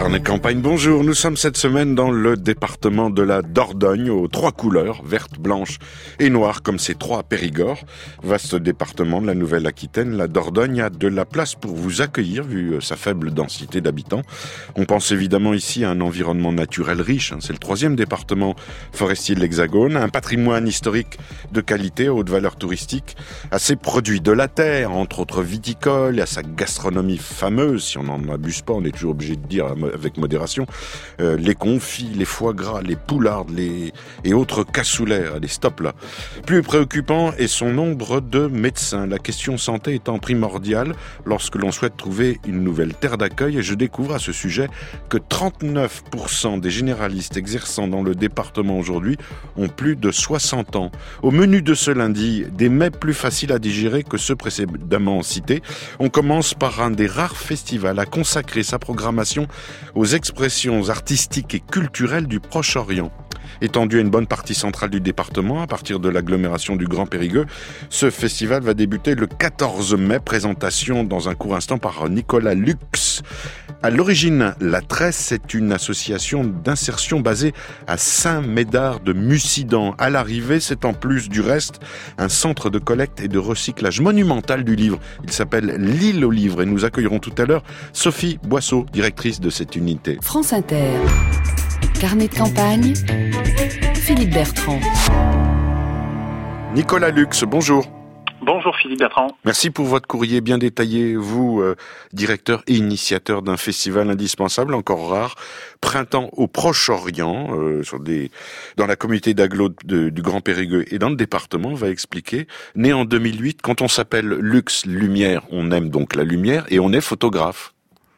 Carnet de campagne, bonjour. Nous sommes cette semaine dans le département de la Dordogne, aux 3 couleurs, verte, blanche et noire, comme ces 3 Périgord. Vaste département de la Nouvelle-Aquitaine, la Dordogne a de la place pour vous accueillir, vu sa faible densité d'habitants. On pense évidemment ici à un environnement naturel riche, c'est le 3e département forestier de l'Hexagone, un patrimoine historique de qualité, à haute valeur touristique, à ses produits de la terre, entre autres viticoles, et à sa gastronomie fameuse, si on n'en abuse pas, on est toujours obligé de dire avec modération, les confits, les foie gras, les poulardes, et autres cassoulets, allez stop là. Plus préoccupant est son nombre de médecins, la question santé étant primordiale lorsque l'on souhaite trouver une nouvelle terre d'accueil, et je découvre à ce sujet que 39% des généralistes exerçant dans le département aujourd'hui ont plus de 60 ans. Au menu de ce lundi, des mets plus faciles à digérer que ceux précédemment cités. On commence par un des rares festivals à consacrer sa programmation aux expressions artistiques et culturelles du Proche-Orient. Étendu à une bonne partie centrale du département, à partir de l'agglomération du Grand Périgueux, ce festival va débuter le 14 mai, présentation dans un court instant par Nicolas Lux. À l'origine, la Tresse est une association d'insertion basée à Saint-Médard de Mussidan. À l'arrivée, c'est en plus du reste un centre de collecte et de recyclage monumental du livre. Il s'appelle l'Île aux livres et nous accueillerons tout à l'heure Sophie Boisseau, directrice de cette unité. France Inter. Carnet de campagne, Philippe Bertrand. Nicolas Lux, bonjour. Bonjour Philippe Bertrand. Merci pour votre courrier bien détaillé. Vous, directeur et initiateur d'un festival indispensable, encore rare, Printemps au Proche-Orient, dans la communauté d'agglo du Grand Périgueux et dans le département, on va expliquer. Né en 2008, quand on s'appelle Lux Lumière, on aime donc la lumière et on est photographe.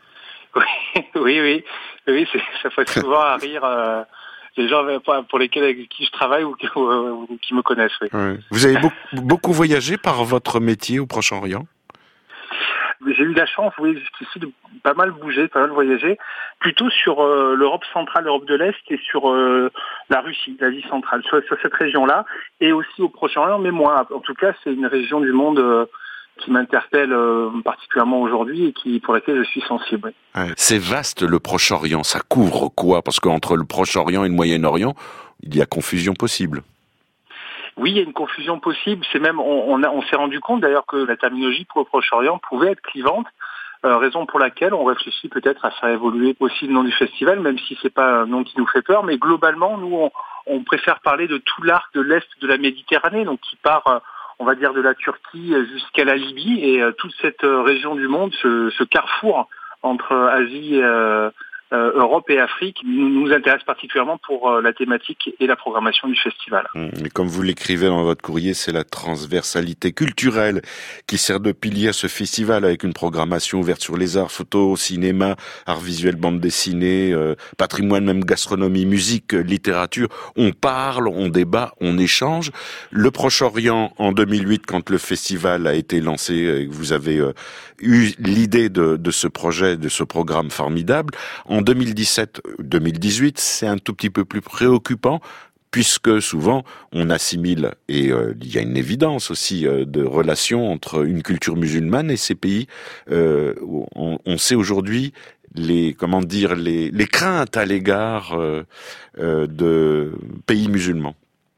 Oui, ça fait souvent à rire les gens avec qui je travaille ou qui me connaissent. Oui. Ouais. Vous avez beaucoup voyagé par votre métier au Proche-Orient ? J'ai eu la chance, jusqu'ici, de pas mal bouger, pas mal voyager, plutôt sur l'Europe centrale, l'Europe de l'Est et sur la Russie, l'Asie centrale, sur cette région-là, et aussi au Proche-Orient, mais moins. En tout cas, c'est une région du monde qui m'interpelle particulièrement aujourd'hui et pour laquelle je suis sensible. Ouais. C'est vaste le Proche-Orient, ça couvre quoi ? Parce qu'entre le Proche-Orient et le Moyen-Orient, il y a confusion possible. Oui, il y a une confusion possible. C'est même, on s'est rendu compte d'ailleurs que la terminologie pour le Proche-Orient pouvait être clivante, raison pour laquelle on réfléchit peut-être à faire évoluer aussi le nom du festival, même si c'est pas un nom qui nous fait peur. Mais globalement, nous, on préfère parler de tout l'arc de l'Est de la Méditerranée, donc qui part on va dire de la Turquie jusqu'à la Libye et toute cette région du monde, ce carrefour entre Asie, Europe et Afrique nous intéresse particulièrement pour la thématique et la programmation du festival. Et comme vous l'écrivez dans votre courrier, c'est la transversalité culturelle qui sert de pilier à ce festival avec une programmation ouverte sur les arts, photo, cinéma, arts visuels, bande dessinée, patrimoine, même gastronomie, musique, littérature. On parle, on débat, on échange. Le Proche-Orient, en 2008, quand le festival a été lancé, vous avez eu l'idée de ce projet, de ce programme formidable. En 2017-2018, c'est un tout petit peu plus préoccupant, puisque souvent on assimile, et il y a une évidence aussi de relation entre une culture musulmane et ces pays. On sait aujourd'hui les craintes à l'égard de pays musulmans.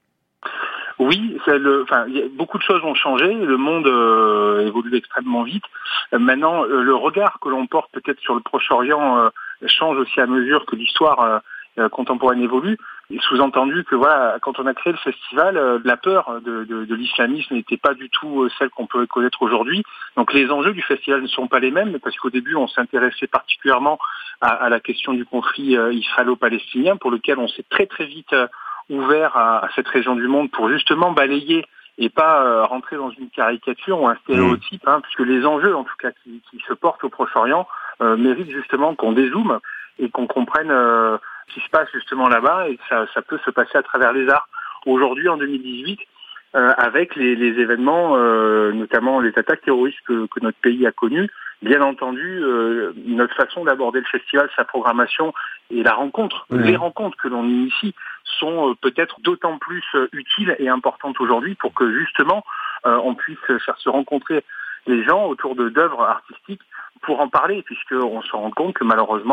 Oui, beaucoup de choses ont changé. Le monde évolue extrêmement vite. Maintenant, le regard que l'on porte peut-être sur le Proche-Orient change aussi à mesure que l'histoire contemporaine évolue. Et sous-entendu que quand on a créé le festival, la peur de l'islamisme n'était pas du tout celle qu'on peut connaître aujourd'hui. Donc les enjeux du festival ne sont pas les mêmes, parce qu'au début on s'intéressait particulièrement à la question du conflit israélo-palestinien, pour lequel on s'est très très vite ouvert à cette région du monde pour justement balayer et pas rentrer dans une caricature ou un stéréotype, puisque les enjeux en tout cas qui se portent au Proche-Orient méritent justement qu'on dézoome et qu'on comprenne ce qui se passe justement là-bas, et ça peut se passer à travers les arts. Aujourd'hui, en 2018, avec les événements, notamment les attaques terroristes que notre pays a connues, bien entendu, notre façon d'aborder le festival, sa programmation et les rencontres que l'on initie sont peut-être d'autant plus utiles et importantes aujourd'hui pour que justement on puisse faire se rencontrer les gens autour d'œuvres artistiques pour en parler, puisqu'on se rend compte que malheureusement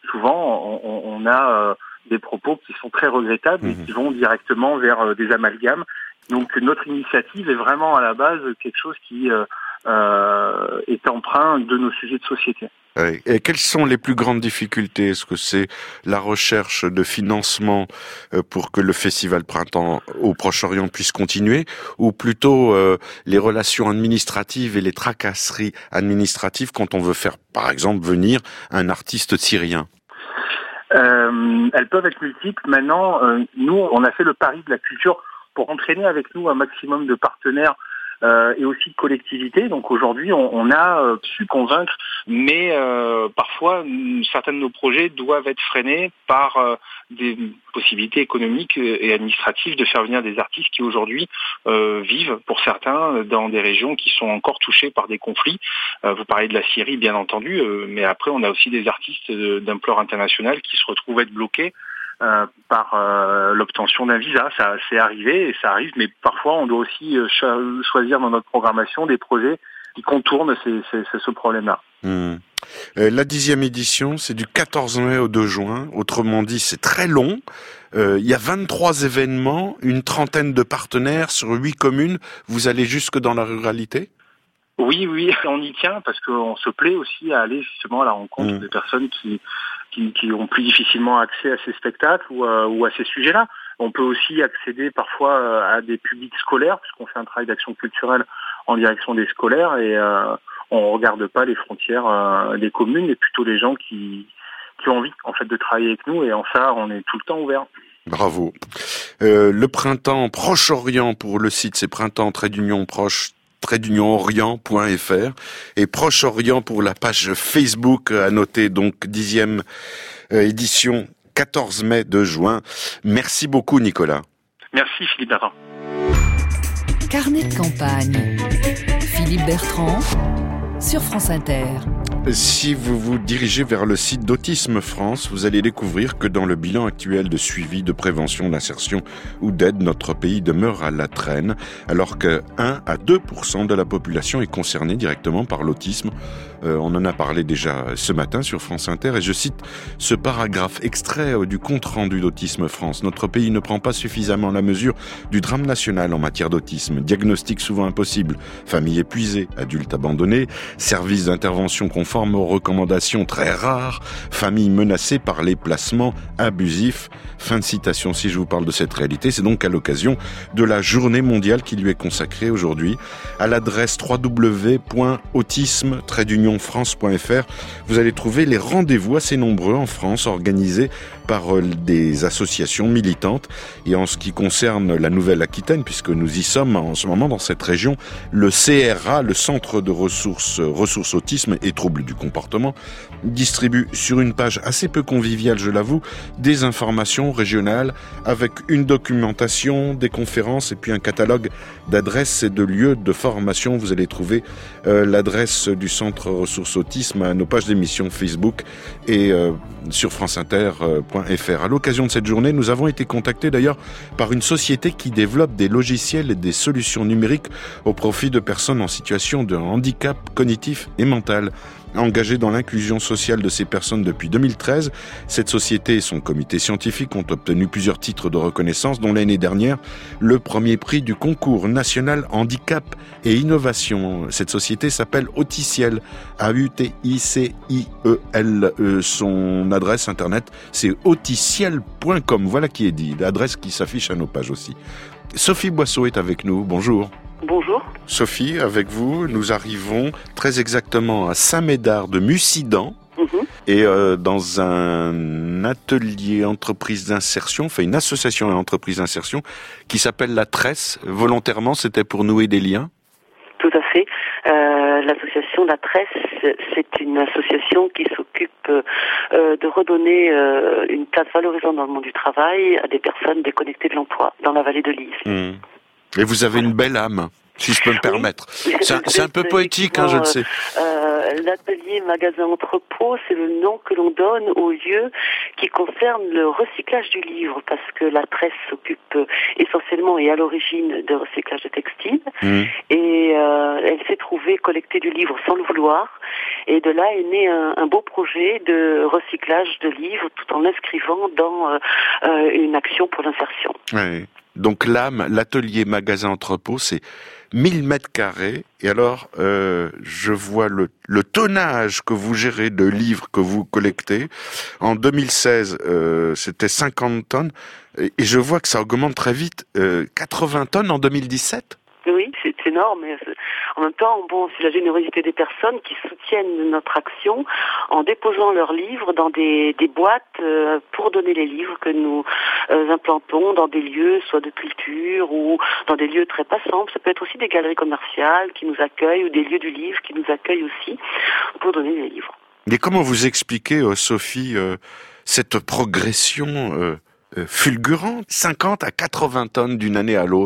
souvent on a des propos qui sont très regrettables et qui vont directement vers des amalgames. Donc notre initiative est vraiment à la base quelque chose qui est empreint de nos sujets de société. Et quelles sont les plus grandes difficultés? Est-ce que c'est la recherche de financement pour que le festival Printemps au Proche-Orient puisse continuer, ou plutôt les relations administratives et les tracasseries administratives quand on veut faire, par exemple, venir un artiste syrien? Elles peuvent être multiples. Maintenant, nous, on a fait le pari de la culture pour entraîner avec nous un maximum de partenaires et aussi de collectivités. Donc aujourd'hui, on a su convaincre, mais parfois, certains de nos projets doivent être freinés par des possibilités économiques et administratives de faire venir des artistes qui aujourd'hui vivent, pour certains, dans des régions qui sont encore touchées par des conflits. Vous parlez de la Syrie, bien entendu, mais après, on a aussi des artistes d'ampleur internationale qui se retrouvent être bloqués par l'obtention d'un visa. Ça c'est arrivé et ça arrive, mais parfois on doit aussi choisir dans notre programmation des projets qui contournent ce problème-là. La 10e édition, c'est du 14 mai au 2 juin. Autrement dit, c'est très long. Il y a 23 événements, une trentaine de partenaires sur 8 communes. Vous allez jusque dans la ruralité ? Oui, on y tient parce qu'on se plaît aussi à aller justement à la rencontre des personnes qui ont plus difficilement accès à ces spectacles ou à ces sujets-là. On peut aussi accéder parfois à des publics scolaires, puisqu'on fait un travail d'action culturelle en direction des scolaires, et on regarde pas les frontières des communes, et plutôt les gens qui ont envie en fait de travailler avec nous, et en ça on est tout le temps ouvert. Bravo. Le printemps Proche-Orient pour le site, c'est printemps-orient.fr, et Proche-Orient pour la page Facebook, à noter donc 10e édition 14 mai 2 juin. Merci beaucoup Nicolas. Merci Philippe Bertrand. Carnet de campagne. Philippe Bertrand sur France Inter. Si vous vous dirigez vers le site d'Autisme France, vous allez découvrir que dans le bilan actuel de suivi, de prévention, d'insertion ou d'aide, notre pays demeure à la traîne, alors que 1 à 2% de la population est concernée directement par l'autisme. On en a parlé déjà ce matin sur France Inter, et je cite ce paragraphe extrait du compte-rendu d'Autisme France. Notre pays ne prend pas suffisamment la mesure du drame national en matière d'autisme. Diagnostic souvent impossible, famille épuisée, adultes abandonnés, services d'intervention conformes aux recommandations très rares, familles menacées par les placements abusifs. Fin de citation. Si je vous parle de cette réalité, c'est donc à l'occasion de la journée mondiale qui lui est consacrée aujourd'hui. À l'adresse www.autisme-france.fr, vous allez trouver les rendez-vous assez nombreux en France organisés par des associations militantes. Et en ce qui concerne la Nouvelle-Aquitaine, puisque nous y sommes en ce moment dans cette région, le CRA, le Centre de ressources autisme et troubles du comportement, distribue sur une page assez peu conviviale, je l'avoue, des informations régionales avec une documentation, des conférences et puis un catalogue d'adresses et de lieux de formation. Vous allez trouver l'adresse du Centre ressources autisme à nos pages d'émissions Facebook et sur franceinter.fr. À l'occasion de cette journée, nous avons été contactés d'ailleurs par une société qui développe des logiciels et des solutions numériques au profit de personnes en situation de handicap cognitif et mental. Engagée dans l'inclusion sociale de ces personnes depuis 2013, cette société et son comité scientifique ont obtenu plusieurs titres de reconnaissance, dont l'année dernière le premier prix du concours national handicap et innovation. Cette société s'appelle Auticiel, AUTICIEL. Son adresse internet, c'est auticiel.com. Voilà qui est dit, l'adresse qui s'affiche à nos pages aussi. Sophie Boisseau est avec nous. Bonjour. Bonjour. Sophie, avec vous, nous arrivons très exactement à Saint-Médard de Mussidan, et dans un atelier entreprise d'insertion, enfin une association et entreprise d'insertion qui s'appelle La Tresse. Volontairement, c'était pour nouer des liens. Tout à fait. L'association La Tresse, c'est une association qui s'occupe de redonner une place valorisante dans le monde du travail à des personnes déconnectées de l'emploi dans la vallée de Lise. Et vous avez une belle âme, si je peux me permettre. C'est un peu poétique, je le sais. L'atelier magasin entrepôt, c'est le nom que l'on donne au lieu qui concerne le recyclage du livre, parce que La Tresse s'occupe essentiellement et à l'origine de recyclage de textiles. Et elle s'est trouvée collecter du livre sans le vouloir. Et de là est né un beau projet de recyclage de livres tout en l'inscrivant dans une action pour l'insertion. Ouais. Donc l'âme, l'atelier magasin entrepôt, c'est 1000 mètres carrés. Et alors, je vois le tonnage que vous gérez de livres que vous collectez. En 2016, c'était 50 tonnes. Et je vois que ça augmente très vite. 80 tonnes en 2017 ? Oui, c'est énorme. Mais en même temps, c'est la générosité des personnes qui soutiennent notre action en déposant leurs livres dans des boîtes pour donner les livres que nous implantons dans des lieux, soit de culture ou dans des lieux très passants. Ça peut être aussi des galeries commerciales qui nous accueillent ou des lieux du livre qui nous accueillent aussi pour donner les livres. Mais comment vous expliquez, Sophie, cette progression fulgurante, 50 à 80 tonnes d'une année à l'autre ?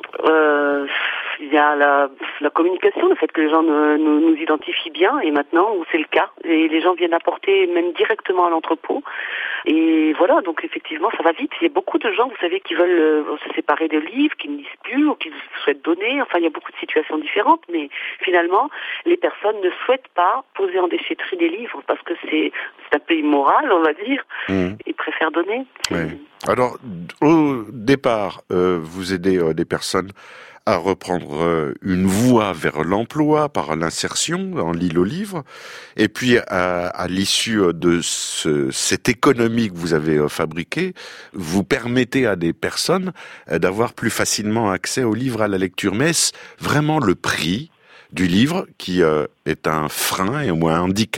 Il y a la communication, le fait que les gens nous identifient bien, et maintenant où c'est le cas, et les gens viennent apporter même directement à l'entrepôt. Et voilà, donc effectivement, ça va vite. Il y a beaucoup de gens, vous savez, qui veulent se séparer des livres, qui ne lisent plus ou qui souhaitent donner. Enfin, il y a beaucoup de situations différentes, mais finalement, les personnes ne souhaitent pas poser en déchetterie des livres parce que c'est un peu immoral, on va dire. Ils préfèrent donner. Ouais. Alors, au départ, vous aidez des personnes à reprendre une voie vers l'emploi par l'insertion en l'île aux livres, et puis à l'issue de cette économie que vous avez fabriquée, vous permettez à des personnes d'avoir plus facilement accès aux livres, à la lecture. Mais est-ce vraiment le prix du livre qui est un frein et au moins un handicap ?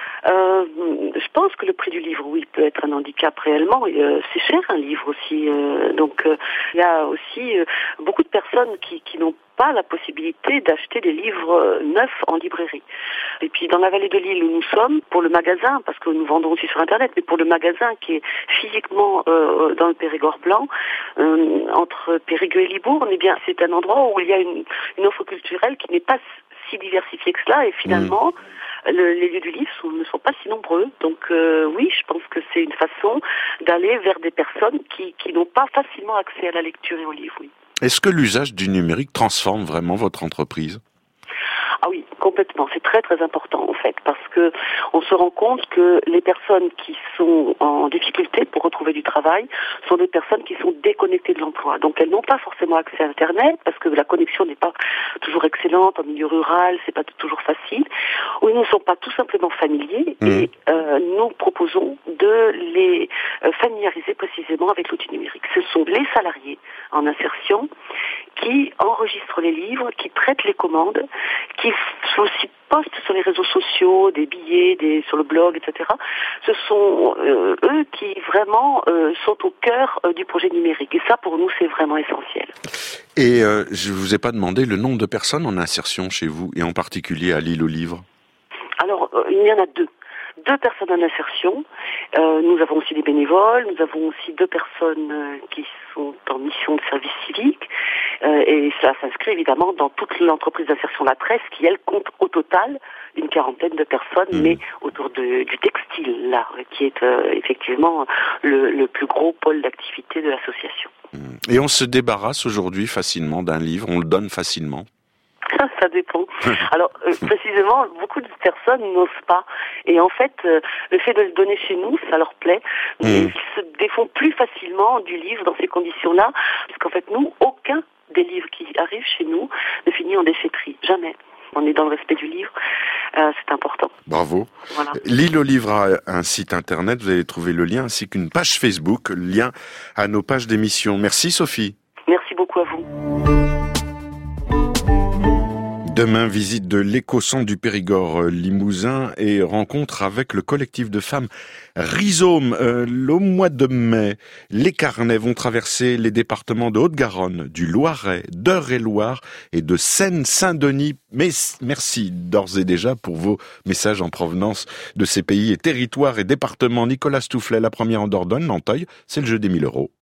Je pense que le prix du livre, oui, peut être un handicap réellement. C'est cher un livre aussi. Donc il y a aussi beaucoup de personnes qui n'ont pas la possibilité d'acheter des livres neufs en librairie. Et puis dans la vallée de l'île où nous sommes, pour le magasin, parce que nous vendons aussi sur Internet, mais pour le magasin qui est physiquement dans le Périgord blanc, entre Périgueux et Libourne, eh bien c'est un endroit où il y a une offre culturelle qui n'est pas si diversifiée que cela, et finalement les lieux du livre ne sont pas si nombreux. Donc oui, je pense que c'est une façon d'aller vers des personnes qui n'ont pas facilement accès à la lecture et aux livres, oui. Est-ce que l'usage du numérique transforme vraiment votre entreprise ? Ah oui, complètement. C'est très très important en fait, parce que on se rend compte que les personnes qui sont en difficulté pour retrouver du travail sont des personnes qui sont déconnectées de l'emploi. Donc elles n'ont pas forcément accès à Internet parce que la connexion n'est pas toujours excellente en milieu rural, c'est pas toujours facile. Ou ils ne sont pas tout simplement familiers et nous proposons de les familiariser précisément avec l'outil numérique. Ce sont les salariés en insertion qui enregistrent les livres, qui traitent les commandes, qui aussi postent sur les réseaux sociaux, des billets, sur le blog, etc. Ce sont eux qui vraiment sont au cœur du projet numérique. Et ça, pour nous, c'est vraiment essentiel. Et je ne vous ai pas demandé le nombre de personnes en insertion chez vous, et en particulier à l'île aux livres. Alors, il y en a deux. 2 personnes en insertion. Nous avons aussi des bénévoles. Nous avons aussi 2 personnes qui sont en mission de service civique. Et ça s'inscrit évidemment dans toute l'entreprise d'insertion La Tresse qui, elle, compte au total une quarantaine de personnes, mais autour du textile, là, qui est effectivement le plus gros pôle d'activité de l'association. Et on se débarrasse aujourd'hui facilement d'un livre, on le donne facilement. Ça dépend. Alors, précisément, beaucoup de personnes n'osent pas. Et en fait, le fait de le donner chez nous, ça leur plaît. Ils se défont plus facilement du livre dans ces conditions-là, parce qu'en fait, nous, aucun des livres qui arrivent chez nous ne finit en déchetterie. Jamais. On est dans le respect du livre. C'est important. Bravo. Voilà. L'île aux livres a un site internet, vous allez trouver le lien, ainsi qu'une page Facebook, lien à nos pages d'émission. Merci Sophie. Merci beaucoup à vous. Demain, visite de l'éco-centre du Périgord Limousin et rencontre avec le collectif de femmes Rhizome. Au mois de mai, les carnets vont traverser les départements de Haute-Garonne, du Loiret, d'Eure-et-Loir et de Seine-Saint-Denis. Mais merci d'ores et déjà pour vos messages en provenance de ces pays et territoires et départements. Nicolas Stoufflet, la première en Dordogne, Nanteuil, c'est le jeu des 1000 €.